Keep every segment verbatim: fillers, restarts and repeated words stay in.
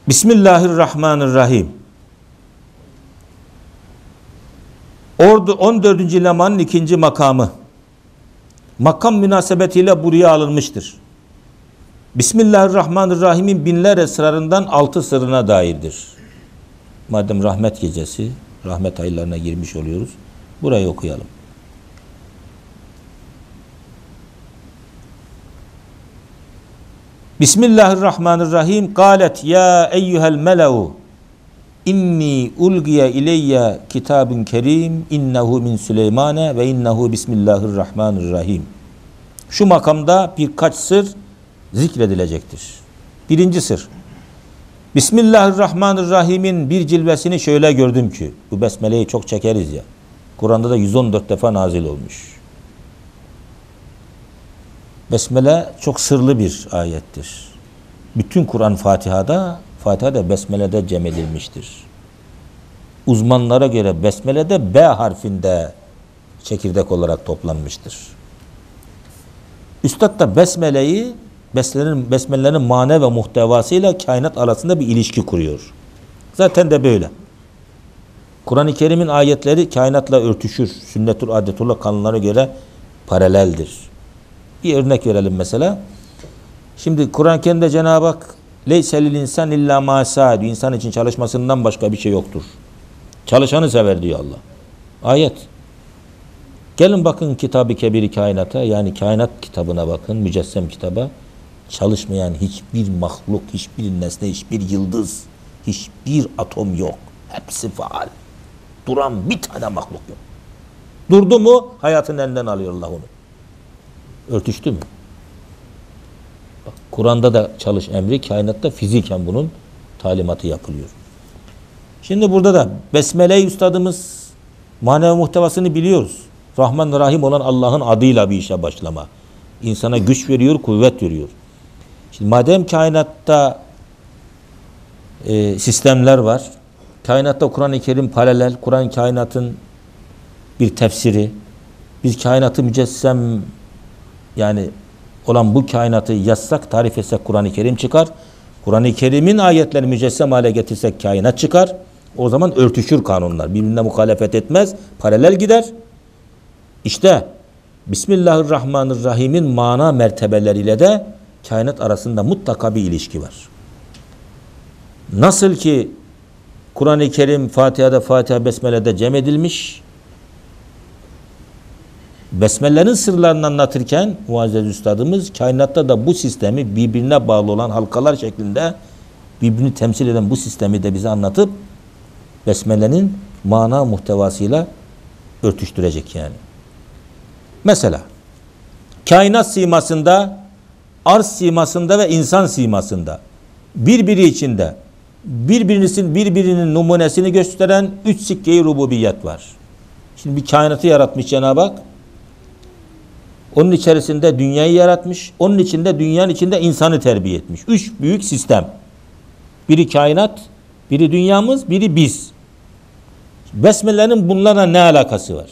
Bismillahirrahmanirrahim. Ordu on dördüncü lemanın ikinci makamı. Makam münasebetiyle buraya alınmıştır. Bismillahirrahmanirrahim'in binler esrarından altı sırrına dairdir. Madem rahmet gecesi, rahmet aylarına girmiş oluyoruz, burayı okuyalım. Bismillahirrahmanirrahim. Galet ya eyyuhel mele'u inni ulgiye ileyye kitabun kerim innehu min Süleymane ve innehu bismillahirrahmanirrahim. Şu makamda birkaç sır zikredilecektir. Birinci sır. Bismillahirrahmanirrahim'in bir cilvesini şöyle gördüm ki, bu besmeleyi çok çekeriz ya. Kur'an'da da yüz on dört defa nazil olmuş. Besmele çok sırlı bir ayettir. Bütün Kur'an Fatiha'da, Fatiha'da Besmele'de cem edilmiştir. Uzmanlara göre Besmele'de B harfinde çekirdek olarak toplanmıştır. Üstad da Besmele'yi, Besmele'nin, Besmele'nin mane ve muhtevasıyla kainat arasında bir ilişki kuruyor. Zaten de böyle. Kur'an-ı Kerim'in ayetleri kainatla örtüşür. Sünnetul adetullah kanunlara göre paraleldir. Bir örnek verelim mesela. Şimdi Kur'an-ı Kerim'de Cenab-ı Hak leyselil insan illa ma sa'a diyor. İnsan için çalışmasından başka bir şey yoktur. Çalışanı sever diyor Allah. Ayet. Gelin bakın Kitab-ı Kebir-i Kainat'a, yani kainat kitabına bakın, mücessem kitaba. Çalışmayan hiçbir mahluk, hiçbir nesne, hiçbir yıldız, hiçbir atom yok. Hepsi faal. Duran bir tane mahluk yok. Durdu mu hayatın elinden alıyor Allah onu. Örtüştü mü? Kur'an'da da çalış emri, kainatta fiziken bunun talimatı yapılıyor. Şimdi burada da Besmele-i Üstadımız manevi muhtevasını biliyoruz. Rahman Rahim olan Allah'ın adıyla bir işe başlama. İnsana güç veriyor, kuvvet veriyor. Şimdi madem kainatta e, sistemler var, kainatta Kur'an-ı Kerim paralel, Kur'an kainatın bir tefsiri, biz kainatı mücessem yani olan bu kainatı yazsak, tarif etsek Kur'an-ı Kerim çıkar. Kur'an-ı Kerim'in ayetleri mücessem hale getirsek kainat çıkar. O zaman örtüşür kanunlar. Birbirine muhalefet etmez. Paralel gider. İşte Bismillahirrahmanirrahim'in mana mertebeleriyle de kainat arasında mutlaka bir ilişki var. Nasıl ki Kur'an-ı Kerim Fatiha'da, Fatiha, Besmele'de cem edilmiş, Besmele'nin sırlarını anlatırken Muazzez Üstadımız kainatta da bu sistemi birbirine bağlı olan halkalar şeklinde birbirini temsil eden bu sistemi de bize anlatıp Besmele'nin mana muhtevasıyla örtüştürecek yani. Mesela kainat simasında, arz simasında ve insan simasında birbiri içinde birbirinin birbirinin numunesini gösteren üç sikke-i rububiyet var. Şimdi bir kainatı yaratmış Cenab-ı Hak. Onun içerisinde dünyayı yaratmış. Onun içinde dünyanın içinde insanı terbiye etmiş. Üç büyük sistem. Biri kainat, biri dünyamız, biri biz. Besmele'nin bunlarla ne alakası var?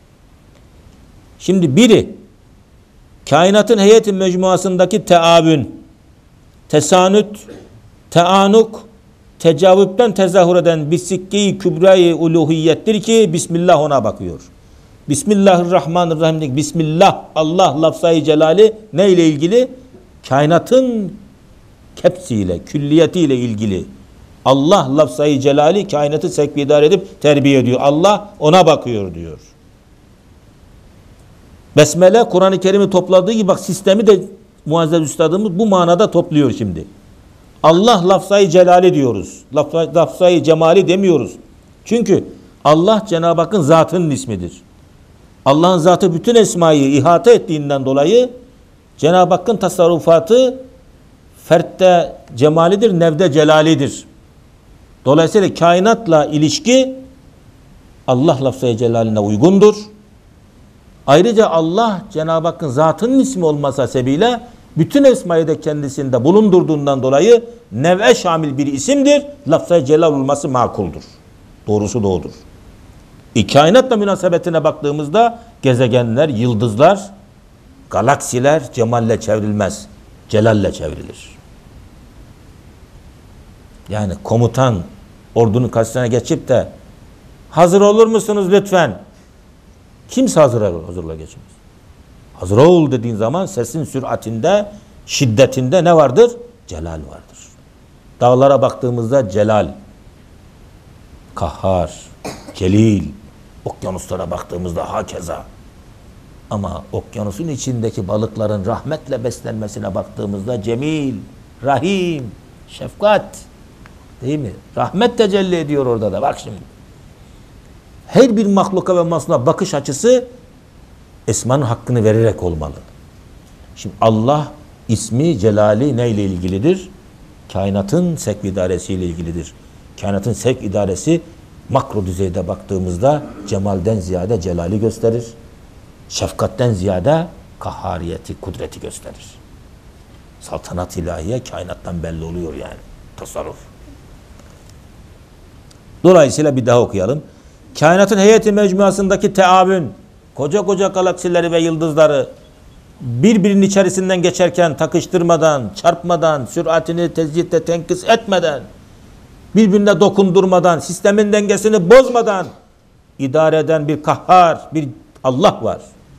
Şimdi biri kainatın heyeti mecmuasındaki teavün, tesanüt, teanuk, tecavüpten tezahür eden bir sikke-i kübra-i uluhiyettir ki Bismillah ona bakıyor. Bismillahirrahmanirrahim. Bismillah, Allah lafzayı celali ne ile ilgili? Kainatın hepsiyle, külliyetiyle ilgili. Allah lafzayı celali kainatı sekbidar edip terbiye ediyor. Allah ona bakıyor diyor. Besmele Kur'an-ı Kerim'i topladığı gibi bak sistemi de Muazzez Üstadımız bu manada topluyor şimdi. Allah lafzayı celali diyoruz. Lafzayı cemali demiyoruz. Çünkü Allah Cenab-ı Hakk'ın zatının ismidir. Allah'ın zatı bütün esmayı ihata ettiğinden dolayı Cenab-ı Hakk'ın tasarrufatı fertte cemalidir, nevde celalidir. Dolayısıyla kainatla ilişki Allah lafzı celaline uygundur. Ayrıca Allah Cenab-ı Hakk'ın zatının ismi olmasa sebebiyle bütün esmayı da kendisinde bulundurduğundan dolayı nev'e şamil bir isimdir. Lafz-ı celal olması makuldur. Doğrusu da odur. E, kainatla münasebetine baktığımızda gezegenler, yıldızlar, galaksiler cemalle çevrilmez. Celalle çevrilir. Yani komutan ordunun karşısına geçip de hazır olur musunuz lütfen? Kimse hazır hazırla geçmez. Hazır ol dediğin zaman sesin süratinde, şiddetinde ne vardır? Celal vardır. Dağlara baktığımızda celal, kahhar, celil, okyanuslara baktığımızda hakeza. Ama okyanusun içindeki balıkların rahmetle beslenmesine baktığımızda cemil, rahim, şefkat, değil mi? Rahmet tecelli ediyor orada da. Bak şimdi. Her bir mahluka ve masnuğa bakış açısı esmanın hakkını vererek olmalı. Şimdi Allah ismi, celali neyle ilgilidir? Kainatın sevk idaresiyle ilgilidir. Kainatın sevk idaresi makro düzeyde baktığımızda cemalden ziyade celali gösterir. Şefkatten ziyade kahhariyeti, kudreti gösterir. Saltanat ilahiye kainattan belli oluyor yani. Tasarruf. Dolayısıyla bir daha okuyalım. Kainatın heyeti mecmuasındaki teamün, koca koca galaksileri ve yıldızları birbirinin içerisinden geçerken takıştırmadan, çarpmadan, süratini tezyitte tenkis etmeden, birbirine dokundurmadan, sistemin dengesini bozmadan idare eden bir kahhar, bir Allah var.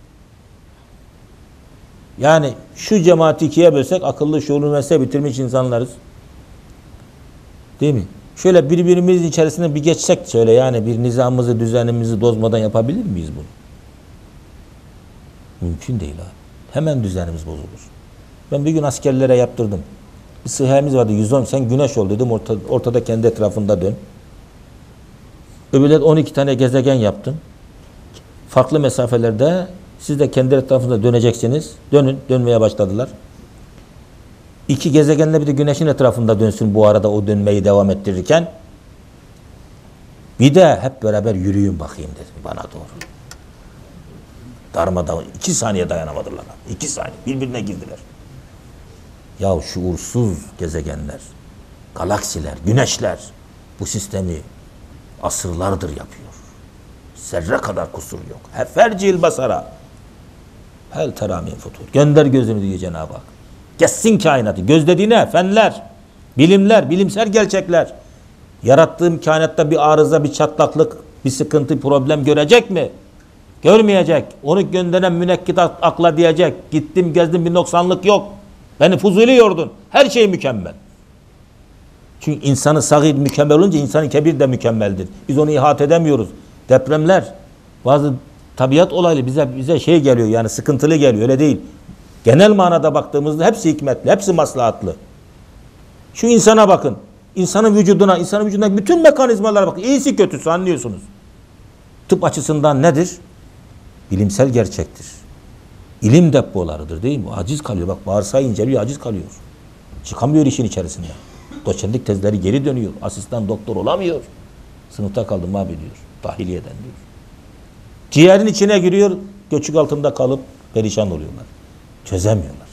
Yani şu cemaati ikiye bölsek akıllı, şuurlu, üniversite bitirmiş insanlarız. Değil mi? Şöyle birbirimizin içerisinde bir geçsek şöyle yani bir nizamımızı, düzenimizi bozmadan yapabilir miyiz bunu? Mümkün değil abi. Hemen düzenimiz bozulur. Ben bir gün askerlere yaptırdım. Bir sıhhamiz vardı yüz on. Sen güneş ol dedim. Orta, ortada kendi etrafında dön. Öbürler on iki tane gezegen yaptım. Farklı mesafelerde siz de kendi etrafında döneceksiniz. Dönün. Dönmeye başladılar. İki gezegenle bir de güneşin etrafında dönsün bu arada o dönmeyi devam ettirirken. Bir de hep beraber yürüyün bakayım dedim bana doğru. Darmadan iki saniye dayanamadılar. İki saniye birbirine girdiler. Ya şuursuz gezegenler, galaksiler, güneşler bu sistemi asırlardır yapıyor. Zerre kadar kusur yok. Hefercil basara. Hel teramin futur. Gönder gözünü diyor Cenab-ı Hak. Geçsin kainatı. Gözlediğine fenler, bilimler, bilimsel gerçekler. Yarattığım kainatta bir arıza, bir çatlaklık, bir sıkıntı, problem görecek mi? Görmeyecek. Onu gönderen münekkit akla diyecek. Gittim gezdim bir noksanlık yok. Beni fuzuli yordun. Her şey mükemmel. Çünkü insanı sagir mükemmel olunca insanın kebir de mükemmeldir. Biz onu ihate edemiyoruz. Depremler, bazı tabiat olayları bize bize şey geliyor yani sıkıntılı geliyor öyle değil. Genel manada baktığımızda hepsi hikmetli, hepsi maslahatlı. Şu insana bakın. İnsanın vücuduna, insanın vücudundaki bütün mekanizmalara bakın. İyisi kötüsü anlıyorsunuz. Tıp açısından nedir? Bilimsel gerçektir. İlim depolarıdır değil mi? Aciz kalıyor. Bak bağırsağı inceliyor, aciz kalıyor. Çıkamıyor işin içerisinde. Doçentlik tezleri geri dönüyor. Asistan doktor olamıyor. Sınıfta kaldım abi diyor. Dahiliyeden diyor. Ciğerin içine giriyor, göçük altında kalıp perişan oluyorlar. Çözemiyorlar.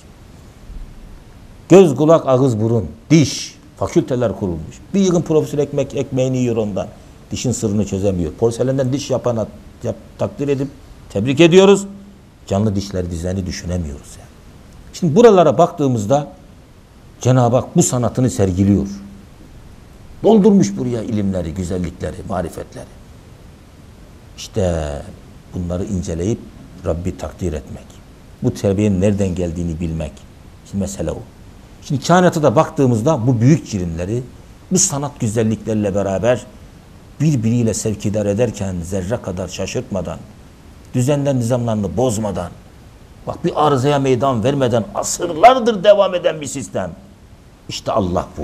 Göz, kulak, ağız, burun, diş, fakülteler kurulmuş. Bir yığın profesör ekmek ekmeğini yiyor ondan. Dişin sırrını çözemiyor. Porselenden diş yapan yap, takdir edip tebrik ediyoruz. Canlı dişleri düzeni düşünemiyoruz yani. Şimdi buralara baktığımızda Cenab-ı Hak bu sanatını sergiliyor. Doldurmuş buraya ilimleri, güzellikleri, marifetleri. İşte bunları inceleyip Rabbi takdir etmek. Bu terbiyenin nereden geldiğini bilmek. Şimdi mesele o. Şimdi kainata da baktığımızda bu büyük cirimleri, bu sanat güzellikleriyle beraber birbiriyle sevkidar ederken zerre kadar şaşırtmadan, düzenden nizamlarını bozmadan, bak bir arızaya meydan vermeden asırlardır devam eden bir sistem. İşte Allah bu.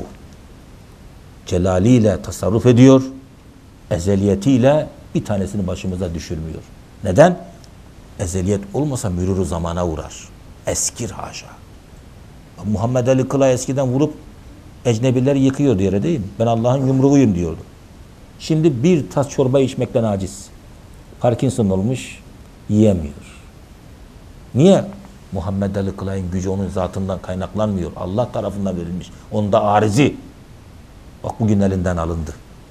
Celaliyle tasarruf ediyor, ezeliyetiyle bir tanesini başımıza düşürmüyor. Neden? Ezeliyet olmasa mürürü zamana uğrar. Eskir haşa. Muhammed Ali Kılay eskiden vurup ecnebileri yıkıyordu yere değil mi? Ben Allah'ın yumruğuyum diyordu. Şimdi bir tas çorba içmekten aciz. Parkinson olmuş, yiyemiyor. Niye? Muhammed Ali Kılay'ın gücü onun zatından kaynaklanmıyor. Allah tarafından verilmiş. Onda arizi. Bak bugün elinden alındı.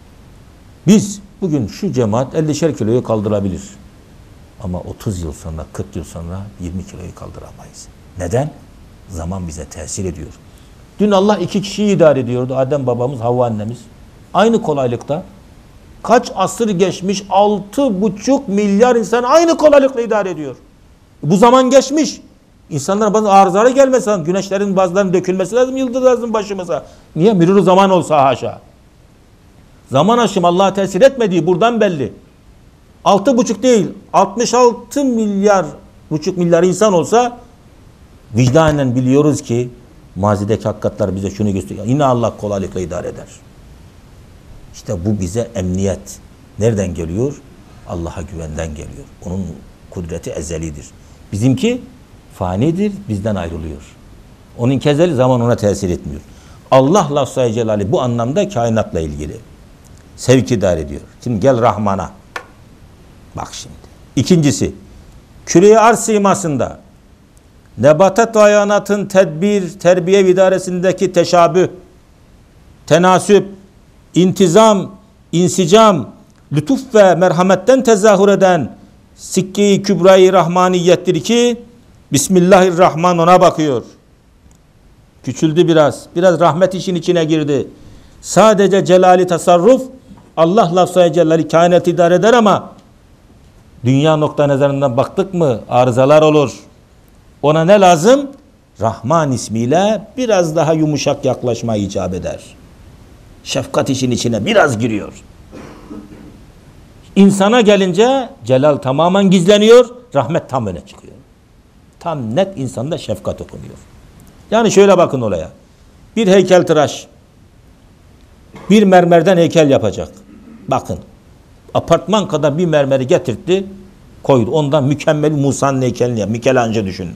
Biz bugün şu cemaat ellişer kiloyu kaldırabilir. Ama otuz yıl sonra, kırk yıl sonra yirmi kiloyu kaldıramayız. Neden? Zaman bize tesir ediyor. Dün Allah iki kişiyi idare ediyordu. Adem babamız, Havva annemiz. Aynı kolaylıkta. Kaç asır geçmiş, altı buçuk milyar insan aynı kolaylıkla idare ediyor. Bu zaman geçmiş. İnsanlara bazı arızaları gelmesi lazım. Güneşlerin bazılarının dökülmesi lazım, yıldız lazım başımıza. Niye? Mürür zaman olsa haşa. Zaman aşımı Allah'a tesir etmediği buradan belli. Altı buçuk değil, altmış altı milyar, buçuk milyar insan olsa vicdanen biliyoruz ki mazideki hakikatler bize şunu gösteriyor. Yine Allah kolaylıkla idare eder. İşte bu bize emniyet. Nereden geliyor? Allah'a güvenden geliyor. Onun kudreti ezelidir. Bizimki fanidir, bizden ayrılıyor. Onun kezeli zaman ona tesir etmiyor. Allah lafz-ı celali bu anlamda kainatla ilgili. Sevk idare ediyor. Şimdi gel Rahman'a. Bak şimdi. İkincisi, küre-i arz simasında nebatat ve hayvanatın tedbir, terbiye ve idaresindeki teşabüh, tenasüp, intizam, insicam, lütuf ve merhametten tezahür eden sikke-i kübra-i rahmaniyettir ki Bismillahirrahman ona bakıyor. Küçüldü biraz. Biraz rahmet işin içine girdi. Sadece celali tasarruf Allah lafz-ı celali kainat idare eder ama dünya nokta nazarından baktık mı arızalar olur. Ona ne lazım? Rahman ismiyle biraz daha yumuşak yaklaşma icap eder. Şefkat işin içine biraz giriyor. İnsana gelince celal tamamen gizleniyor, rahmet tam öne çıkıyor. Tam net insanda şefkat okunuyor. Yani şöyle bakın olaya. Bir heykeltıraş bir mermerden heykel yapacak. Bakın. Apartman kadar bir mermeri getirtti, koydu. Ondan mükemmel Musa'nın heykelini yap. Michelangelo düşün.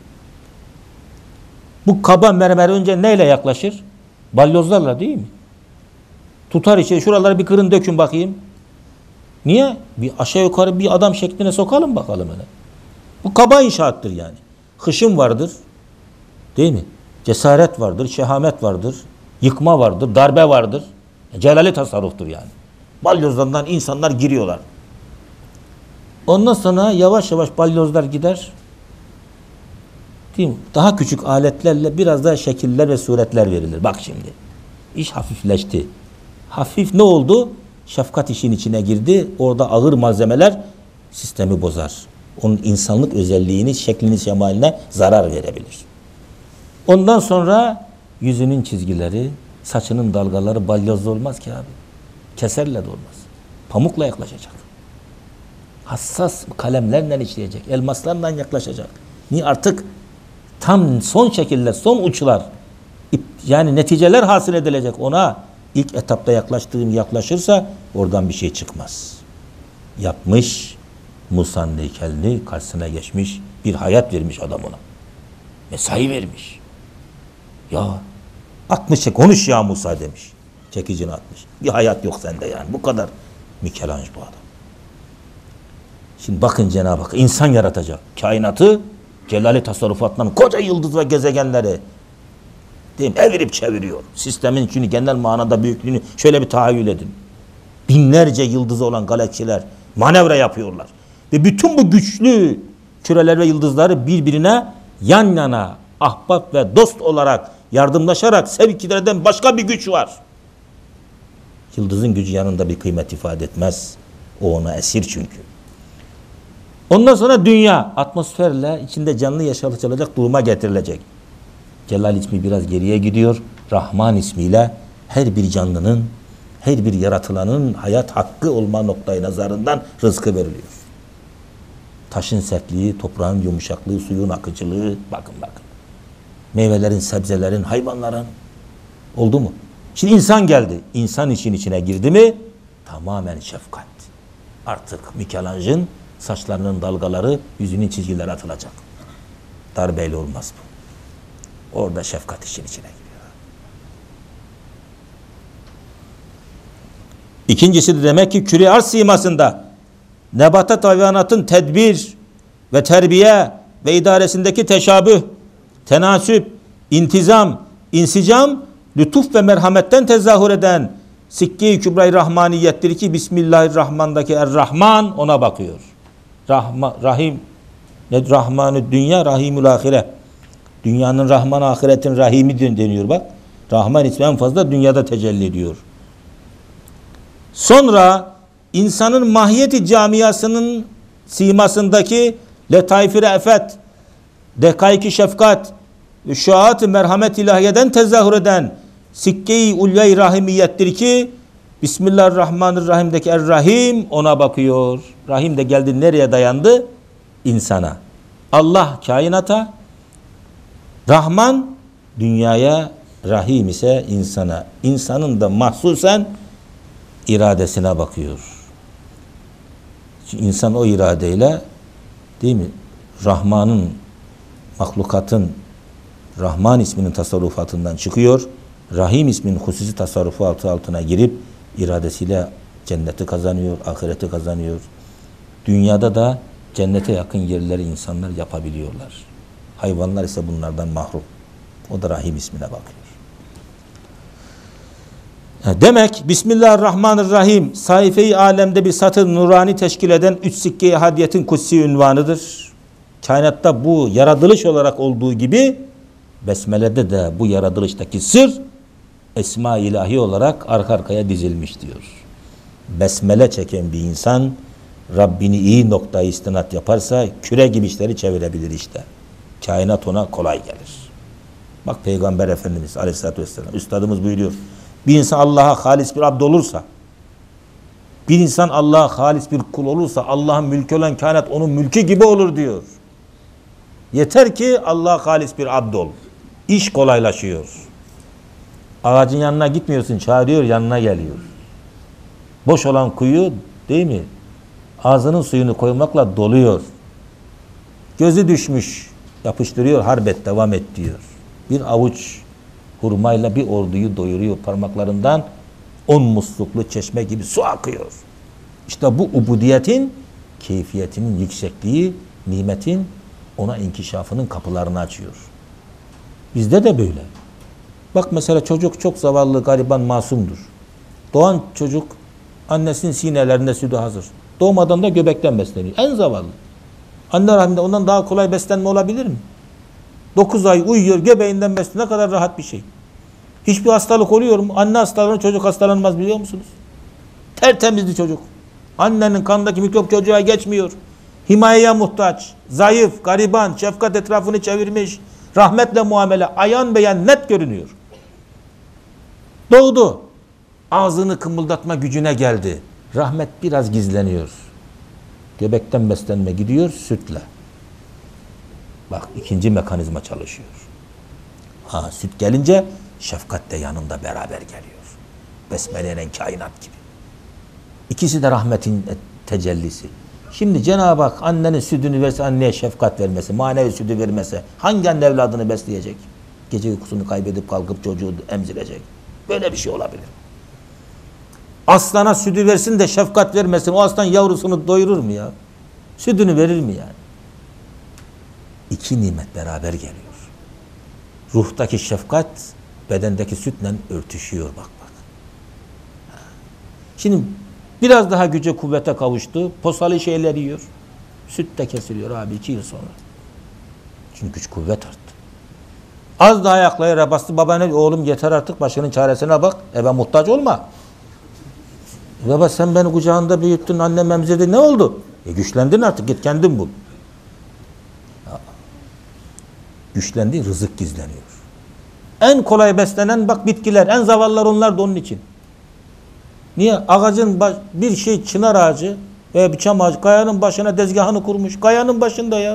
Bu kaba mermer önce neyle yaklaşır? Balyozlarla değil mi? Tutar içeri. Şuraları bir kırın dökün bakayım. Niye? Bir aşağı yukarı bir adam şekline sokalım bakalım öyle. Bu kaba inşaattır yani. Hışım vardır. Değil mi? Cesaret vardır, şehamet vardır. Yıkma vardır, darbe vardır. Celali tasarruftur yani. Balyozlardan insanlar giriyorlar. Ondan sonra yavaş yavaş balyozlar gider. Değil mi? Daha küçük aletlerle biraz daha şekiller ve suretler verilir. Bak şimdi. İş hafifleşti. Hafif ne oldu? Şefkat işin içine girdi. Orada ağır malzemeler sistemi bozar. Onun insanlık özelliğini, şeklini, şemaline zarar verebilir. Ondan sonra yüzünün çizgileri, saçının dalgaları balyozla olmaz ki abi. Keserle de olmaz. Pamukla yaklaşacak. Hassas kalemlerle işleyecek. Elmaslarla yaklaşacak. Niye? Artık tam son şekiller, son uçlar, yani neticeler hasıl edilecek. Ona ilk etapta yaklaştığım yaklaşırsa oradan bir şey çıkmaz. Yapmış, Musa'nın heykelini karşısına geçmiş, bir hayat vermiş adam ona. Mesai vermiş. Ya atmış, konuş ya Musa demiş. Çekicini atmış. Bir hayat yok sende yani. Bu kadar. Michelangelo bu adam. Şimdi bakın Cenab-ı Hak insan yaratacak. Kainatı celali tasarrufatla koca yıldız ve gezegenleri değil mi? Evirip çeviriyor. Sistemin çünkü genel manada büyüklüğünü şöyle bir tahayyül edin. Binlerce yıldızı olan galaksiler manevra yapıyorlar. Ve bütün bu güçlü küreler ve yıldızları birbirine yan yana ahbap ve dost olarak yardımlaşarak sevkilerden başka bir güç var. Yıldızın gücü yanında bir kıymet ifade etmez. O ona esir çünkü. Ondan sonra dünya atmosferle içinde canlı yaşatılacak duruma getirilecek. Celal ismi biraz geriye gidiyor. Rahman ismiyle her bir canlının, her bir yaratılanın hayat hakkı olma noktayı nazarından rızkı veriliyor. Taşın sertliği, toprağın yumuşaklığı, suyun akıcılığı, bakın bakın. Meyvelerin, sebzelerin, hayvanların. Oldu mu? Şimdi insan geldi. İnsan işin içine girdi mi tamamen şefkat. Artık Michelangelo'nun saçlarının dalgaları, yüzünün çizgileri atılacak. Darbeyle olmaz bu. Orada şefkat işin içine giriyor. İkincisi de demek ki küre arz simasında nebatat hayvanatın tedbir ve terbiye ve idaresindeki teşabüh, tenasüp, intizam, insicam, lütuf ve merhametten tezahür eden sikke-i kübra-i rahmaniyettir ki Bismillahirrahman'daki Er-Rahman ona bakıyor. Rahma, Rahim, ne Rahmanü dünya, Rahimül ahire. Dünyanın Rahman, ahiretin Rahimi deniyor bak. Rahman ismi en fazla dünyada tecelli ediyor. Sonra insanın mahiyeti camiasının simasındaki letaif-i re'fet, dekaik-i şefkat, şuat-ı merhamet ilahiyeden tezahür eden sikke-i ulve-i rahimiyettir ki Bismillahirrahmanirrahim'deki Er-Rahim ona bakıyor. Rahim de geldi nereye dayandı? İnsana. Allah kainata, Rahman dünyaya, Rahim ise insana. İnsanın da mahsusen iradesine bakıyor. Çünkü insan o iradeyle, değil mi? Rahman'ın, mahlukatın Rahman isminin tasarrufatından çıkıyor. Rahim isminin hususi tasarrufatı altına girip iradesiyle cenneti kazanıyor, ahireti kazanıyor. Dünyada da cennete yakın yerleri insanlar yapabiliyorlar. Hayvanlar ise bunlardan mahrum. O da Rahim ismine bakıyor. Demek Bismillahirrahmanirrahim sayfe-i alemde bir satır nurani teşkil eden üç sikke-i hadiyetin kutsi ünvanıdır. Kainatta bu yaratılış olarak olduğu gibi Besmele'de de bu yaratılıştaki sır Esma-i ilahi olarak arka arkaya dizilmiş diyor. Besmele çeken bir insan Rabbini iyi noktaya istinat yaparsa küre gibi işleri çevirebilir işte. Kainat ona kolay gelir. Bak Peygamber Efendimiz Aleyhisselatü Vesselam, Üstadımız buyuruyor. Bir insan Allah'a halis bir abd olursa, bir insan Allah'a halis bir kul olursa Allah'ın mülkü olan kainat onun mülkü gibi olur diyor. Yeter ki Allah'a halis bir abd ol. İş kolaylaşıyor. Ağacın yanına gitmiyorsun, çağırıyor, yanına geliyor. Boş olan kuyu, değil mi? Ağzının suyunu koymakla doluyor. Gözü düşmüş, yapıştırıyor, harbet devam et diyor. Bir avuç hurmayla bir orduyu doyuruyor, parmaklarından on musluklu çeşme gibi su akıyor. İşte bu ubudiyetin keyfiyetinin yüksekliği, nimetin ona inkişafının kapılarını açıyor. Bizde de böyle. Bak mesela çocuk çok zavallı, gariban, masumdur. Doğan çocuk annesinin sinelerinde sütü hazır. Doğmadan da göbekten besleniyor. En zavallı. Anne rahminde ondan daha kolay beslenme olabilir mi? dokuz ay uyuyor, göbeğinden besleniyor. Ne kadar rahat bir şey. Hiçbir hastalık oluyor mu? Anne hastalanır, çocuk hastalanmaz biliyor musunuz? Tertemizdi çocuk. Annenin kanındaki mikrop çocuğa geçmiyor. Himayeye muhtaç, zayıf, gariban, şefkat etrafını çevirmiş, rahmetle muamele, ayan beyan net görünüyor. Doğdu. Ağzını kımıldatma gücüne geldi. Rahmet biraz gizleniyor. Göbekten beslenme gidiyor sütle. Bak ikinci mekanizma çalışıyor. Ha süt gelince şefkat de yanında beraber geliyor. Besmele'nin kainat gibi. İkisi de rahmetin tecellisi. Şimdi Cenab-ı Hak annenin sütünü verse, anneye şefkat vermesi, manevi sütü vermese hangi anne evladını besleyecek? Gece uykusunu kaybedip kalkıp çocuğu emzirecek. Böyle bir şey olabilir. Aslana sütü versin de şefkat vermesin. O aslan yavrusunu doyurur mu ya? Sütünü verir mi yani? İki nimet beraber geliyor. Ruhtaki şefkat bedendeki sütle örtüşüyor bak bak. Şimdi biraz daha güce kuvvete kavuştu. Posalı şeyler yiyor. Süt de kesiliyor abi iki yıl sonra. Çünkü güç kuvvet arttı. Az daha ayaklara bastı. Baba ne? Oğlum yeter artık başının çaresine bak. Eve muhtaç olma. Baba sen beni kucağında büyüttün. Annem emzirdi. Ne oldu? E güçlendin artık. Git kendin bul. Ya. Güçlendi. Rızık gizleniyor. En kolay beslenen bak bitkiler. En zavallılar onlar da onun için. Niye? Ağacın baş, bir şey çınar ağacı veya bir çam ağacı kayanın başına dezgahını kurmuş. Kayanın başında ya.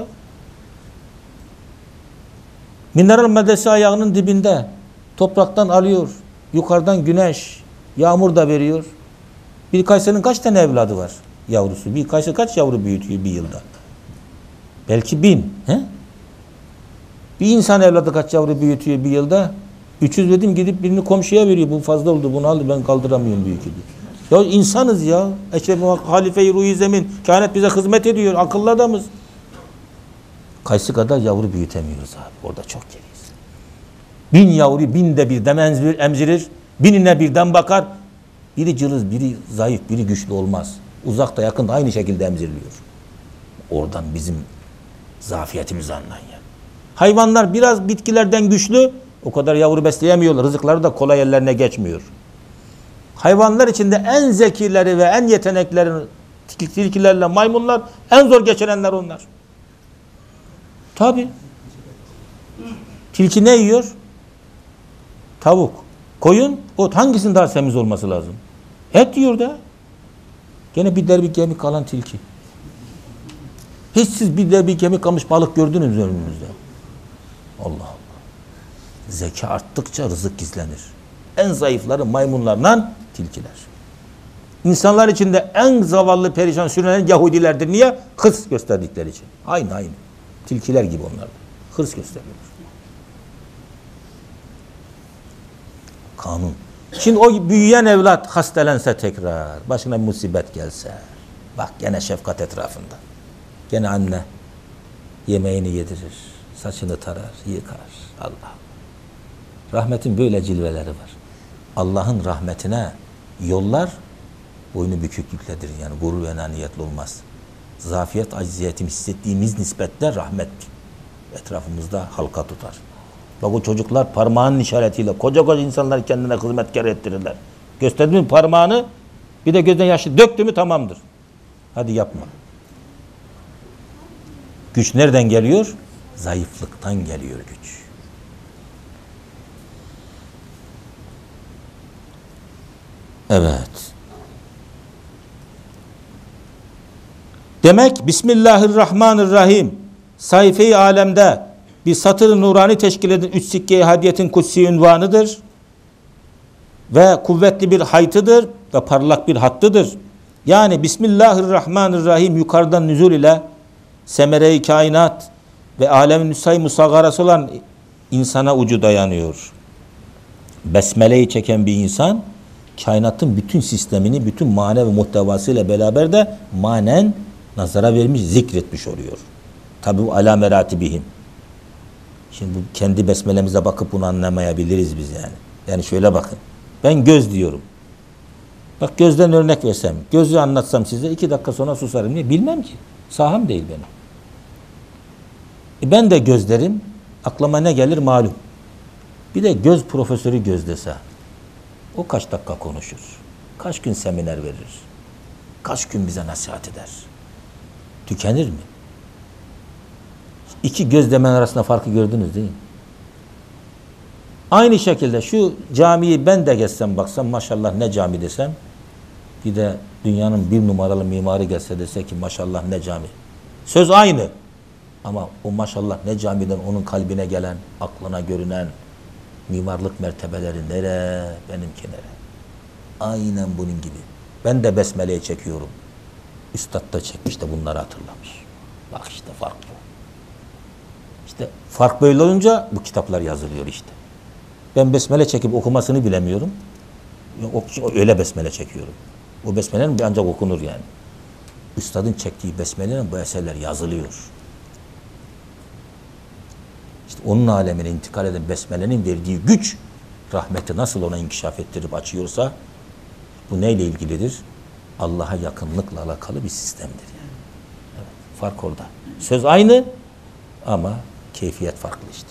Mineral maddesi ayağının dibinde. Topraktan alıyor. Yukarıdan güneş, yağmur da veriyor. Bir kayısının kaç tane evladı var? Yavrusu. Bir kayısı kaç yavru büyütüyor bir yılda? Belki bin. He? Bir insan evladı kaç yavru büyütüyor bir yılda? üç yüz dedim gidip birini komşuya veriyor. Bu fazla oldu bunu aldı ben kaldıramıyorum büyük gibi. Ya insanız ya. Eşref-i Halife-i Ruhi Zemin. Kainat bize hizmet ediyor. Akıllı adamız. Kayısı kadar yavru büyütemiyoruz abi. Orada çok geriyiz. Bin yavru binde birden emzirir, emzirir. Binine birden bakar. Biri cılız, biri zayıf, biri güçlü olmaz. Uzakta yakında aynı şekilde emziriliyor. Oradan bizim zafiyetimizi anlayın ya. Hayvanlar biraz bitkilerden güçlü, O kadar yavru besleyemiyorlar. Rızıkları da kolay ellerine geçmiyor. Hayvanlar içinde en zekileri ve en yetenekleri tilkilerle maymunlar, en zor geçirenler onlar. Tabi. Tilki ne yiyor? Tavuk. Koyun, ot. Hangisinin daha semiz olması lazım? Et yiyor da. Gene bir der bir kemik kalan tilki. Hiç siz bir der bir kemik kalmış balık gördünüz mü önünüzde? Allah Allah. Zeka arttıkça rızık gizlenir. En zayıfları maymunlarla tilkiler. İnsanlar içinde en zavallı perişan sürünen Yahudilerdir. Niye? Hırs gösterdikleri için. Aynı aynı. Tilkiler gibi onlar. Hırs gösteriyorlar. Kanun. Şimdi o büyüyen evlat hastalansa tekrar, başına bir musibet gelse, bak gene şefkat etrafında. Gene anne yemeğini yedirir, saçını tarar, yıkar. Allah. Rahmetin böyle cilveleri var. Allah'ın rahmetine yollar boynu büküklükledir. Yani gurur ve enaniyetli olmaz. Zafiyet, acziyetini hissettiğimiz nispetle rahmet etrafımızda halka tutar. Bak o çocuklar parmağının işaretiyle koca koca insanlar kendine hizmetkar ettirirler. Gösterdi mi parmağını, bir de gözden yaşı döktü mü tamamdır. Hadi yapma. Güç nereden geliyor? Zayıflıktan geliyor güç. Evet. Demek Bismillahirrahmanirrahim sayfayı alemde bir satır-ı nurani teşkil eden üç sikke-i hadiyetin kutsi ünvanıdır. Ve kuvvetli bir haytıdır ve parlak bir hattıdır. Yani Bismillahirrahmanirrahim yukarıdan nüzul ile semere-i kainat ve alemin nüsay musagarası olan insana ucu dayanıyor. Besmele'yi çeken bir insan kainatın bütün sistemini, bütün mane ve muhtevasıyla beraber de manen nazara vermiş, zikretmiş oluyor. Tabi bu ala meratibihim. Şimdi bu kendi besmelemize bakıp bunu anlamayabiliriz biz yani. Yani şöyle bakın. Ben göz diyorum. Bak gözden örnek versem, gözü anlatsam size iki dakika sonra susarım. Niye? Bilmem ki. Saham değil benim. E ben de göz derim. Aklıma ne gelir malum. Bir de göz profesörü göz dese. O kaç dakika konuşur? Kaç gün seminer verir? Kaç gün bize nasihat eder? Tükenir mi? İki göz demen arasında farkı gördünüz değil mi? Aynı şekilde şu camiyi ben de geçsem baksam maşallah ne cami desem, bir de dünyanın bir numaralı mimarı gelse dese ki maşallah ne cami. Söz aynı. Ama o maşallah ne camiden onun kalbine gelen, aklına görünen mimarlık mertebeleri nere, benimki nere? Aynen bunun gibi. Ben de besmeleyi çekiyorum. Üstad da çekmiş de bunları hatırlamış. Bak işte fark bu. İşte fark böyle olunca bu kitaplar yazılıyor işte. Ben besmele çekip okumasını bilemiyorum. Öyle besmele çekiyorum. O besmelenin ancak okunur yani. Üstadın çektiği besmelenin bu eserler yazılıyor. İşte onun alemine intikal eden besmelenin verdiği güç, rahmeti nasıl ona inkişaf ettirip açıyorsa, bu neyle ilgilidir? Allah'a yakınlıkla alakalı bir sistemdir yani. Evet, fark orada. Söz aynı ama keyfiyet farklı işte.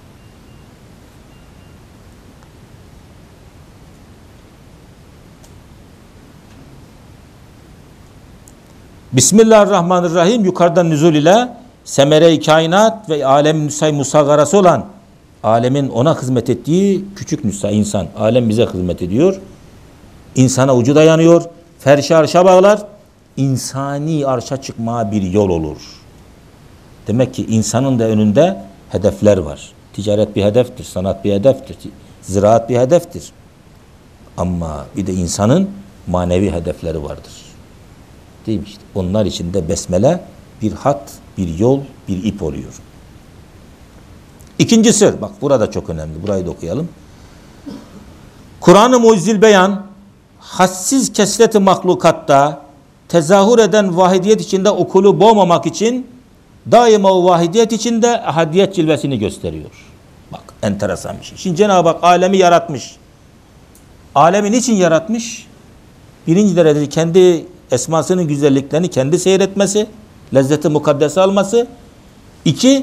Bismillahirrahmanirrahim yukarıdan nüzul ile semere-i kainat ve alemin nüsay musagarası olan alemin ona hizmet ettiği küçük nüsa insan. Alem bize hizmet ediyor. İnsana ucu dayanıyor. Ferşi arşa bağlar. İnsani arşa çıkmaya bir yol olur. Demek ki insanın da önünde hedefler var. Ticaret bir hedeftir, sanat bir hedeftir, ziraat bir hedeftir. Ama bir de insanın manevi hedefleri vardır. Değil mi işte? Onlar için de besmele bir hat, bir yol, bir ip oluyor. İkinci sır, bak burada çok önemli. Burayı da okuyalım. Kur'an-ı Muizzil Beyan, hassiz kesreti mahlukatta tezahür eden vahidiyet içinde okulu boğmamak için daima o vahidiyet içinde ahadiyet cilvesini gösteriyor. Bak enteresan bir şey. Şimdi Cenab-ı Hak alemi yaratmış. Alemi niçin yaratmış? Birinci derecede kendi esmasının güzelliklerini kendi seyretmesi, lezzeti mukaddesi alması. İki,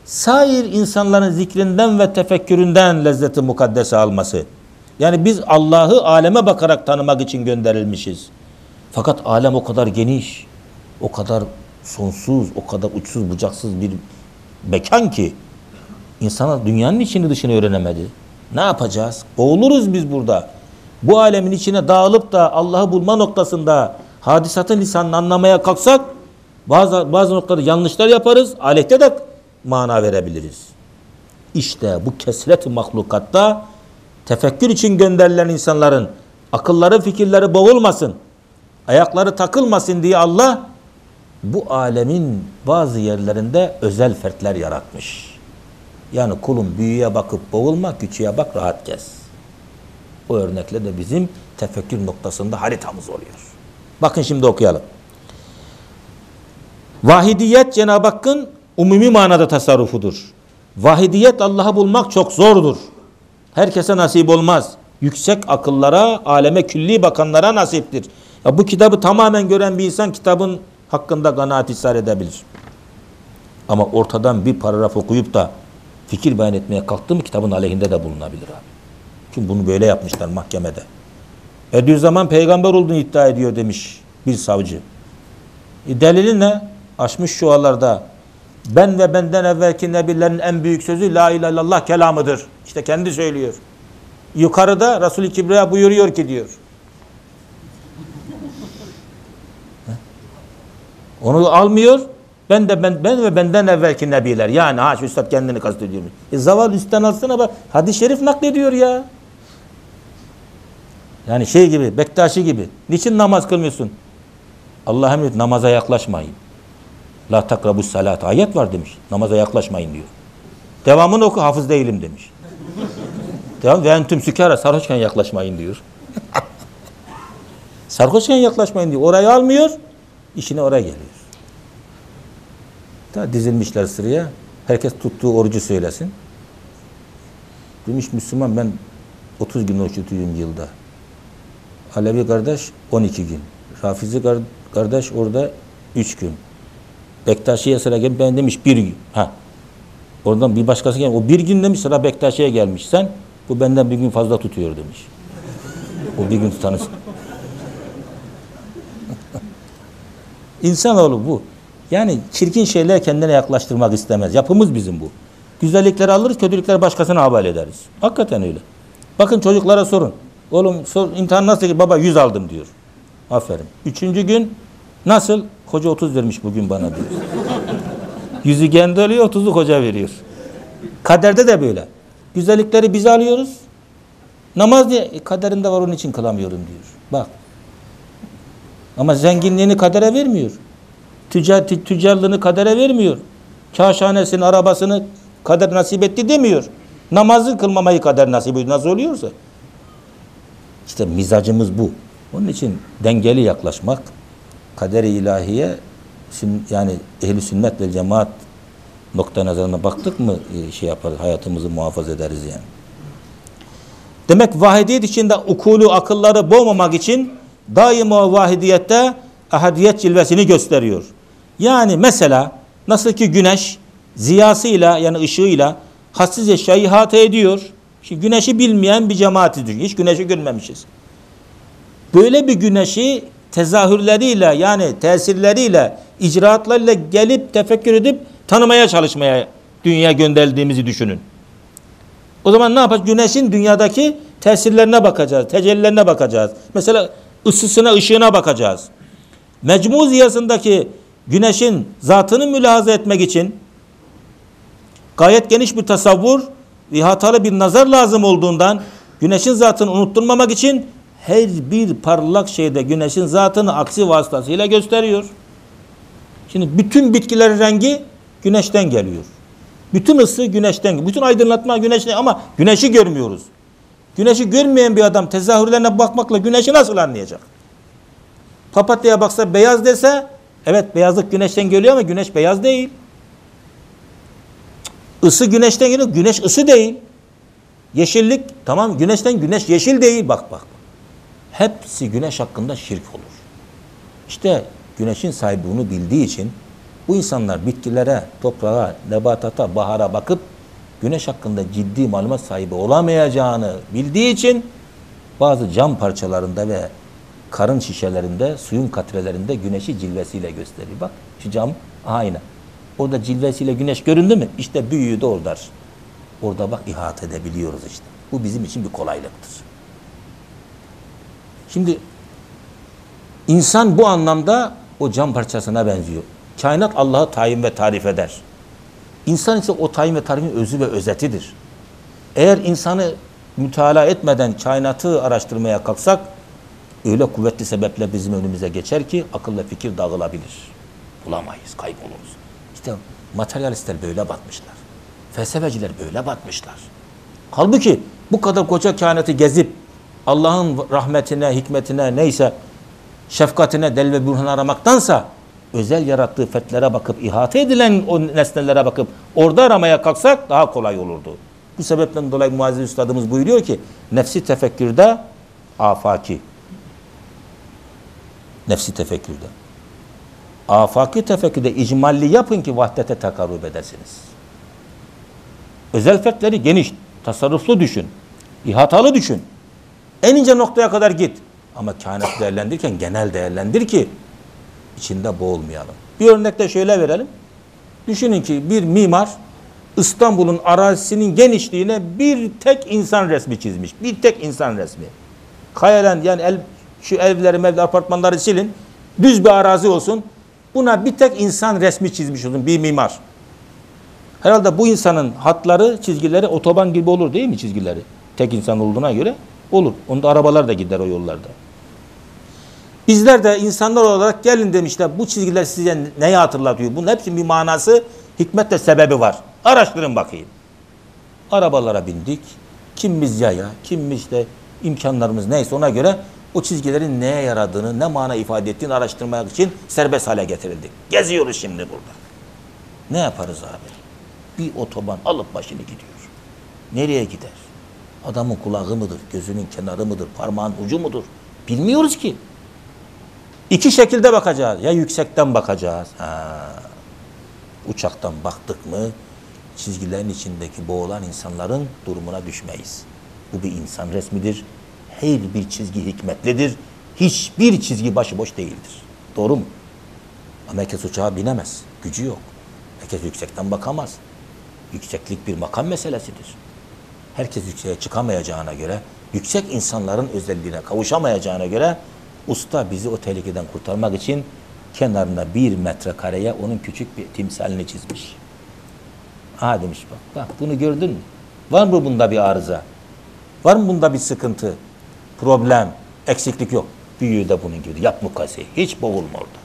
sair insanların zikrinden ve tefekküründen lezzeti mukaddese alması. Yani biz Allah'ı aleme bakarak tanımak için gönderilmişiz. Fakat alem o kadar geniş, o kadar sonsuz, o kadar uçsuz bucaksız bir mekan ki insana dünyanın içini dışını öğrenemedi. Ne yapacağız? Boğuluruz biz burada. Bu alemin içine dağılıp da Allah'ı bulma noktasında hadisatın lisanını anlamaya kalksak bazı, bazı noktada yanlışlar yaparız. Alette de mana verebiliriz. İşte bu kesret-i mahlukatta tefekkür için gönderilen insanların akılları, fikirleri boğulmasın, ayakları takılmasın diye Allah bu alemin bazı yerlerinde özel fertler yaratmış. Yani kulun büyüğe bakıp boğulma, küçüğe bak rahat gez. O örnekle de bizim tefekkür noktasında haritamız oluyor. Bakın şimdi okuyalım. Vahidiyet Cenab-ı Hakk'ın umumi manada tasarrufudur. Vahidiyet Allah'ı bulmak çok zordur. Herkese nasip olmaz. Yüksek akıllara, aleme külli bakanlara nasiptir. Ya bu kitabı tamamen gören bir insan kitabın hakkında kanaat ishar edebilir. Ama ortadan bir paragraf okuyup da fikir beyan etmeye kalktı mı kitabın aleyhinde de bulunabilir abi. Çünkü bunu böyle yapmışlar mahkemede. Bediüzzaman peygamber olduğunu iddia ediyor demiş bir savcı. E delili ne? Açmış şualarda. Ben ve benden evvelki nebilerin en büyük sözü la ilahe illallah kelamıdır. İşte kendi söylüyor. Yukarıda Resul-i Kibriya buyuruyor ki diyor. Onu almıyor. Ben de ben, ben ve benden evvelki nebiler. Yani ha şu üstad kendini kastediyor. E zavallı üstten alsana bak. Hadis-i şerif naklediyor ya. Yani şey gibi, Bektaşi gibi. Niçin namaz kılmıyorsun? Allah emrediyor, namaza yaklaşmayın. La takrabus salat. Ayet var demiş. Namaza yaklaşmayın diyor. Devamını oku, hafız değilim demiş. Devam ve entüm sükara, sarhoşken yaklaşmayın diyor. Sarhoşken yaklaşmayın diyor. Orayı almıyor, işine oraya geliyor. Da dizilmişler sıraya. Herkes tuttuğu orucu söylesin. Demiş Müslüman ben otuz gün oruç tutuyorum yılda. Alevi kardeş on iki gün. Rafizi kardeş orada üç gün. Bektaşi'ye sıra gelmiş. Ben demiş bir gün. Ha. Oradan bir başkası gelmiş. O bir gün demiş sıra Bektaşi'ye gelmiş. Sen bu benden bir gün fazla tutuyor demiş. O bir gün tutanız. İnsanoğlu bu. Yani çirkin şeyler kendine yaklaştırmak istemez. Yapımız bizim bu. Güzellikleri alırız, kötülükleri başkasına havale ederiz. Hakikaten öyle. Bakın çocuklara sorun. Oğlum sor, imtihan nasıl ki? Baba yüz aldım diyor. Aferin. Üçüncü gün nasıl? Hoca otuz vermiş bugün bana diyor. Yüzü kendi alıyor, otuzu hoca veriyor. Kaderde de böyle. Güzellikleri biz alıyoruz. Namaz diye e, kaderinde var onun için kılamıyorum diyor. Bak. Ama zenginliğini kadere vermiyor. Tüccar, tüccarlığını kadere vermiyor. Kaşhanesinin arabasını kader nasip etti demiyor. Namazı kılmamayı kader nasip ediyor. Nasıl oluyorsa. İşte mizacımız bu. Onun için dengeli yaklaşmak, kader-i ilahiye yani ehli sünnet ve cemaat nokta nazarına baktık mı şey yaparız, hayatımızı muhafaza ederiz yani. Demek vahidiyet içinde ukulu, akılları boğmamak için daima vahidiyette ahadiyet cilvesini gösteriyor. Yani mesela nasıl ki güneş ziyasıyla yani ışığıyla hassiz eşyayı ihate ediyor. Şimdi güneşi bilmeyen bir cemaatidir. Hiç güneşi görmemişiz. Böyle bir güneşi tezahürleriyle yani tesirleriyle, icraatlarıyla gelip tefekkür edip tanımaya çalışmaya dünyaya gönderildiğimizi düşünün. O zaman ne yapacağız? Güneşin dünyadaki tesirlerine bakacağız, tecellilerine bakacağız. Mesela ısısına, ışığına bakacağız. Mecmu ziyasındaki güneşin zatını mülahaza etmek için gayet geniş bir tasavvur, ihatalı bir nazar lazım olduğundan güneşin zatını unutturmamak için her bir parlak şeyde güneşin zatını aksi vasıtasıyla gösteriyor. Şimdi bütün bitkilerin rengi güneşten geliyor. Bütün ısı güneşten geliyor. Bütün aydınlatma güneşten ama güneşi görmüyoruz. Güneşi görmeyen bir adam tezahürlerine bakmakla güneşi nasıl anlayacak? Papatya'ya baksa beyaz dese evet beyazlık güneşten geliyor ama güneş beyaz değil. Isı güneşten geliyor. Güneş ısı değil. Yeşillik tamam güneşten güneş yeşil değil. Bak bak. Hepsi güneş hakkında şirk olur. İşte güneşin sahibi bunu bildiği için Bu insanlar bitkilere, toprağa, nebatata, bahara bakıp güneş hakkında ciddi malumat sahibi olamayacağını bildiği için bazı cam parçalarında ve karın şişelerinde, suyun katrelerinde güneşi cilvesiyle gösteriyor. Bak şu cam aynı. Orada cilvesiyle güneş göründü mü? İşte büyüğü de orada. Orada bak ihate edebiliyoruz işte. Bu bizim için bir kolaylıktır. Şimdi insan bu anlamda o cam parçasına benziyor. Kainat Allah'ı tayin ve tarif eder. İnsan ise o tayin ve tarifin özü ve özetidir. Eğer insanı mütalaa etmeden kainatı araştırmaya kalksak öyle kuvvetli sebepler bizim önümüze geçer ki akıl ve fikir dağılabilir. Bulamayız, kayboluruz. İşte materyalistler böyle batmışlar. Felsefeciler böyle batmışlar. Halbuki bu kadar koca kainatı gezip Allah'ın rahmetine, hikmetine, neyse şefkatine delil ve burhan aramaktansa özel yarattığı fetlere bakıp, ihate edilen o nesnelere bakıp orada aramaya kalksak daha kolay olurdu. Bu sebepten dolayı Muazzez Üstadımız buyuruyor ki nefsi tefekkürde afaki. Nefsi tefekkürde. Afaki tefekkürde icmalli yapın ki vahdete takarrub edesiniz. Özel fetleri geniş, tasarruflu düşün. İhatalı düşün. En ince noktaya kadar git. Ama kainat değerlendirirken genel değerlendir ki içinde boğulmayalım. Bir örnek de şöyle verelim. Düşünün ki bir mimar İstanbul'un arazisinin genişliğine bir tek insan resmi çizmiş. Bir tek insan resmi. Hayalen yani el, şu evleri, mevli apartmanları silin. Düz bir arazi olsun. Buna bir tek insan resmi çizmiş olsun bir mimar. Herhalde bu insanın hatları, çizgileri otoban gibi olur değil mi çizgileri? Tek insan olduğuna göre olur. Onda arabalar da gider o yollarda. Bizler de insanlar olarak gelin demişler. Bu çizgiler size neyi hatırlatıyor? Bunun hepsinin bir manası, hikmet ve sebebi var. Araştırın bakayım. Arabalara bindik. Kimimiz yaya, kimimiz de imkanlarımız neyse ona göre o çizgilerin neye yaradığını, ne mana ifade ettiğini araştırmak için serbest hale getirildik. Geziyoruz şimdi burada. Ne yaparız abi? Bir otoban alıp başını gidiyor. Nereye gider? Adamın kulağı mıdır, gözünün kenarı mıdır, parmağın ucu mudur? Bilmiyoruz ki. İki şekilde bakacağız. Ya yüksekten bakacağız. Ha. Uçaktan baktık mı çizgilerin içindeki boğulan insanların durumuna düşmeyiz. Bu bir insan resmidir. Her bir çizgi hikmetlidir. Hiçbir çizgi başıboş değildir. Doğru mu? Ama herkes uçağa binemez. Gücü yok. Herkes yüksekten bakamaz. Yükseklik bir makam meselesidir. Herkes yükseğe çıkamayacağına göre, yüksek insanların özelliğine kavuşamayacağına göre usta bizi o tehlikeden kurtarmak için kenarına bir metrekareye onun küçük bir timsalini çizmiş. Ha demiş bak, bak bunu gördün mü? Var mı bunda bir arıza? Var mı bunda bir sıkıntı? Problem, eksiklik yok. Büyüğü de bunun gibi. Yap mukayeseyi. Hiç boğulma orada.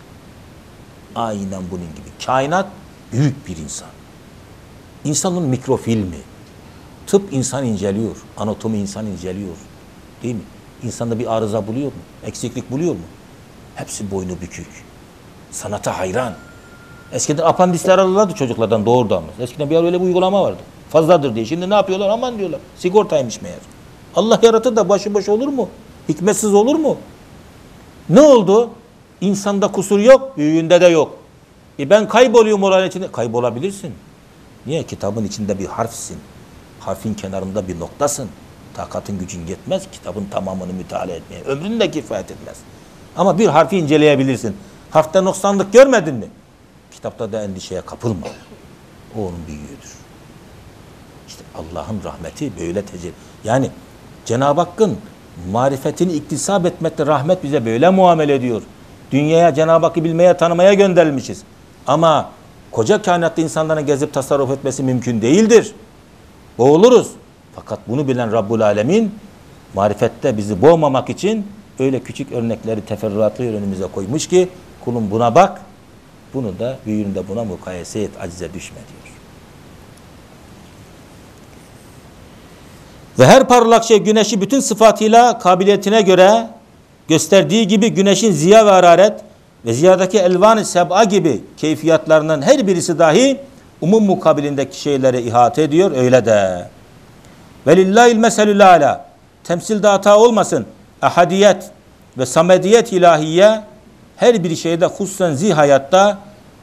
Aynen bunun gibi. Kainat büyük bir insan. İnsanın mikrofilmi. Tıp insan inceliyor. Anatomi insan inceliyor. Değil mi? İnsanda bir arıza buluyor mu? Eksiklik buluyor mu? Hepsi boynu bükük. Sanata hayran. Eskiden apandisler alırlardı çocuklardan doğurdu ama. Eskiden bir ara öyle bir uygulama vardı. Fazladır diye. Şimdi ne yapıyorlar? Aman diyorlar. Sigortaymış meğer. Allah yaratır da başıboş olur mu? Hikmetsiz olur mu? Ne oldu? İnsanda kusur yok, büyüğünde de yok. E ben kayboluyorum oranın içinde. Kaybolabilirsin. Niye? Kitabın içinde bir harfsin. Harfin kenarında bir noktasın. Takatın gücün yetmez. Kitabın tamamını müteala etmeye. Ömrün de kifayet etmez. Ama bir harfi inceleyebilirsin. Harfte noksanlık görmedin mi? Kitapta da endişeye kapılma. O onun büyüğüdür. İşte Allah'ın rahmeti böyle tecelli. Yani Cenab-ı Hakk'ın marifetini iktisap etmekte rahmet bize böyle muamele ediyor. Dünyaya Cenab-ı Hakk'ı bilmeye, tanımaya gönderilmişiz. Ama koca kainatta insanların gezip tasarruf etmesi mümkün değildir. Boğuluruz. Fakat bunu bilen Rabbul Alemin marifette bizi boğmamak için öyle küçük örnekleri teferruatlı önümüze koymuş ki kulum buna bak, bunu da büyüğünde buna mukayese et, acize düşme diyor. Ve her parlak şey güneşi bütün sıfatıyla kabiliyetine göre gösterdiği gibi güneşin ziya ve hararet ve ziyadaki elvan-ı seb'a gibi keyfiyatlarının her birisi dahi umum mukabilindeki şeyleri ihate ediyor. Öyle de. Velillahil meselül ala. Temsilde hata olmasın. Ahadiyet ve samediyet ilahiye her bir şeyde hususen zihayatta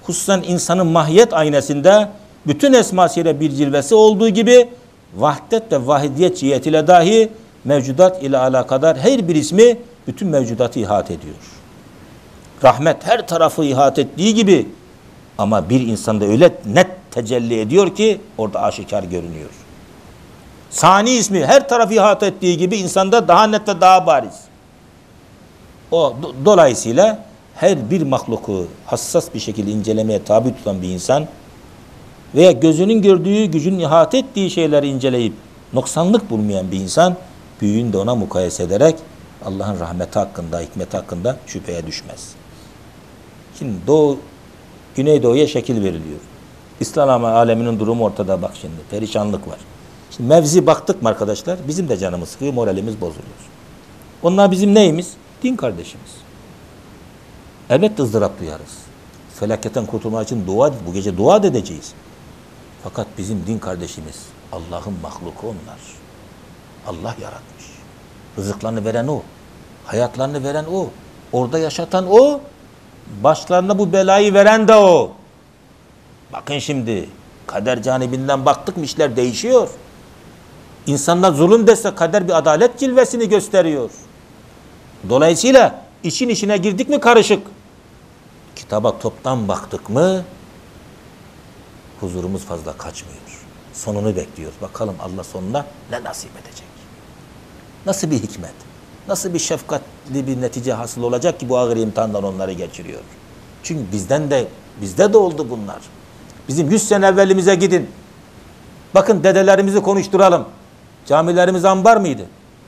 hususan insanın mahiyet aynesinde bütün esmasıyla bir cilvesi olduğu gibi vahdet ve vahidiyet cihetiyle dahi mevcudat ile alakadar her bir ismi bütün mevcudatı ihate ediyor. Rahmet her tarafı ihate ettiği gibi ama bir insanda öyle net tecelli ediyor ki orada aşikar görünüyor. Sani ismi her tarafı ihate ettiği gibi insanda daha net ve daha bariz. O do dolayısıyla her bir mahluku hassas bir şekilde incelemeye tabi tutan bir insan veya gözünün gördüğü, gücün ihate ettiği şeyleri inceleyip noksanlık bulmayan bir insan büyüğünü de ona mukayese ederek Allah'ın rahmeti hakkında, hikmeti hakkında şüpheye düşmez. Şimdi Doğu, Güneydoğu'ya şekil veriliyor. İslam aleminin durumu ortada bak şimdi. Perişanlık var. Şimdi mevzi baktık mı arkadaşlar? Bizim de canımız sıkıyor, moralimiz bozuluyor. Onlar bizim neyimiz? Din kardeşimiz. Elbette ızdırap duyarız. Felaketten kurtulmak için dua, bu gece dua edeceğiz. Fakat bizim din kardeşimiz Allah'ın mahluku onlar. Allah yaratmış. Rızıklarını veren O. Hayatlarını veren O. Orada yaşatan O. Başlarına bu belayı veren de O. Bakın şimdi kader canibinden baktık mı işler değişiyor. İnsanlar zulüm dese kader bir adalet cilvesini gösteriyor. Dolayısıyla işin içine girdik mi karışık. Kitaba toptan baktık mı huzurumuz fazla kaçmıyor. Sonunu bekliyoruz. Bakalım Allah sonuna ne nasip edecek. Nasıl bir hikmet, nasıl bir şefkatli bir netice hasıl olacak ki bu ağır imtihandan onları geçiriyor. Çünkü bizden de, bizde de oldu bunlar. Bizim yüz sene evvelimize gidin. Bakın dedelerimizi konuşturalım. Camilerimiz ambar mıydı?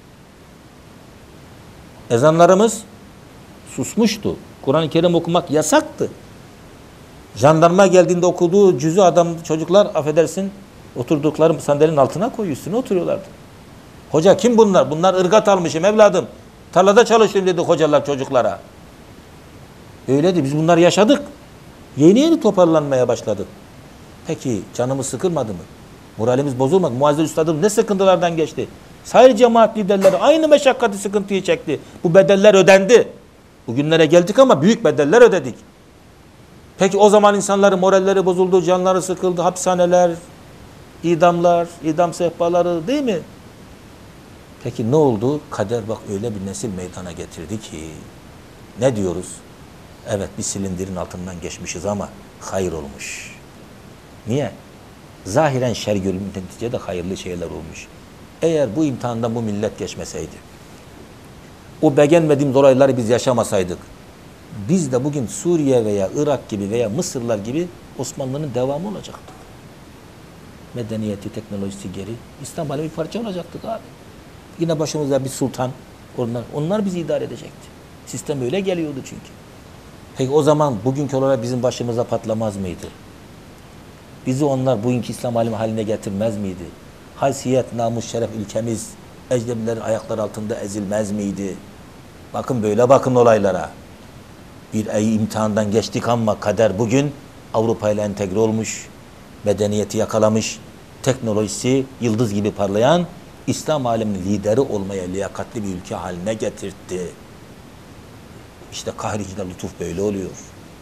Ezanlarımız susmuştu. Kur'an-ı Kerim okumak yasaktı. Jandarma geldiğinde okuduğu cüzü adam çocuklar affedersin oturdukları sandalyenin altına koyuyor, üstüne oturuyorlardı. Hoca kim bunlar? Bunlar ırgat almışım evladım. Tarlada çalışıyorum dedi hocalar çocuklara. Öyleydi. Biz bunları yaşadık. Yeni yeni toparlanmaya başladık. Peki canımız sıkılmadı mı? Moralimiz bozulmadı. Muazzez Üstadımız ne sıkıntılardan geçti? Sair cemaat liderleri aynı meşakkatli sıkıntıyı çekti. Bu bedeller ödendi. Bugünlere geldik ama büyük bedeller ödedik. Peki o zaman insanların moralleri bozuldu, canları sıkıldı, hapishaneler, idamlar, idam sehpaları değil mi? Peki ne oldu? Kader bak öyle bir nesil meydana getirdi ki ne diyoruz? Evet bir silindirin altından geçmişiz ama hayır olmuş. Niye? Zahiren şer görünüm neticede hayırlı şeyler olmuş. Eğer bu imtihandan bu millet geçmeseydi, o beğenmediğimiz olayları biz yaşamasaydık, biz de bugün Suriye veya Irak gibi veya Mısırlar gibi Osmanlı'nın devamı olacaktık. Medeniyeti, teknolojisi geri, İslam alemi bir parça olacaktık abi. Yine başımızda bir sultan, onlar, onlar bizi idare edecekti. Sistem öyle geliyordu çünkü. Peki o zaman bugünkü olarak bizim başımıza patlamaz mıydı? Bizi onlar bugünkü İslam alemi haline getirmez miydi? Haysiyet, namus, şeref ülkemiz ecnebilerin ayakları altında ezilmez miydi? Bakın böyle bakın olaylara. Bir ay imtihandan geçtik ama kader bugün Avrupa ile entegre olmuş, medeniyeti yakalamış, teknolojisi yıldız gibi parlayan İslam aleminin lideri olmaya liyakatli bir ülke haline getirtti. İşte kahriciler lütuf böyle oluyor.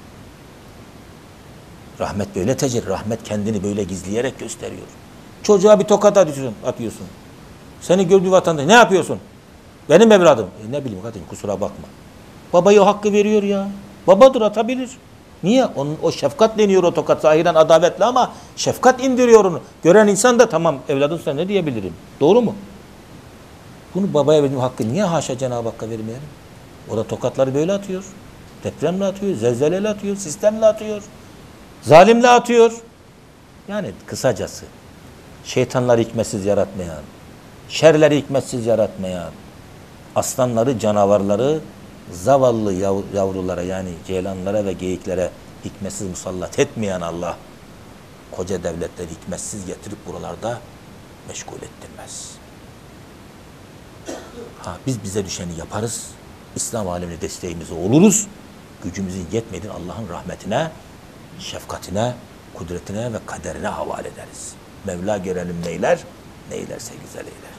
Rahmet böyle tecelli, rahmet kendini böyle gizleyerek gösteriyor. Çocuğa bir tokat atıyorsun. atıyorsun. Seni gördüğü vatandaş ne yapıyorsun? Benim evladım. E ne bileyim kardeşim kusura bakma. Babayı o hakkı veriyor ya. Babadır atabilir. Niye? Onun, o şefkat deniyor o tokat. Zahiren adaletli ama şefkat indiriyor onu. Gören insan da tamam evladım sen ne diyebilirim? Doğru mu? Bunu babaya verdiğim hakkı niye haşa Cenab-ı Hakk'a vermeyelim? O da tokatları böyle atıyor. Depremle atıyor, zelzeleyle atıyor, sistemle atıyor. Zalimle atıyor. Yani kısacası şeytanları hikmetsiz yaratmayan, şerleri hikmetsiz yaratmayan, aslanları, canavarları, zavallı yavrulara yani ceylanlara ve geyiklere hikmetsiz musallat etmeyen Allah, koca devletleri hikmetsiz getirip buralarda meşgul ettirmez. Ha, biz bize düşeni yaparız, İslam alemine desteğimizi oluruz, gücümüzün yetmediğini Allah'ın rahmetine, şefkatine, kudretine ve kaderine havale ederiz. Mevla görelim neyler, neylerse güzel eyler.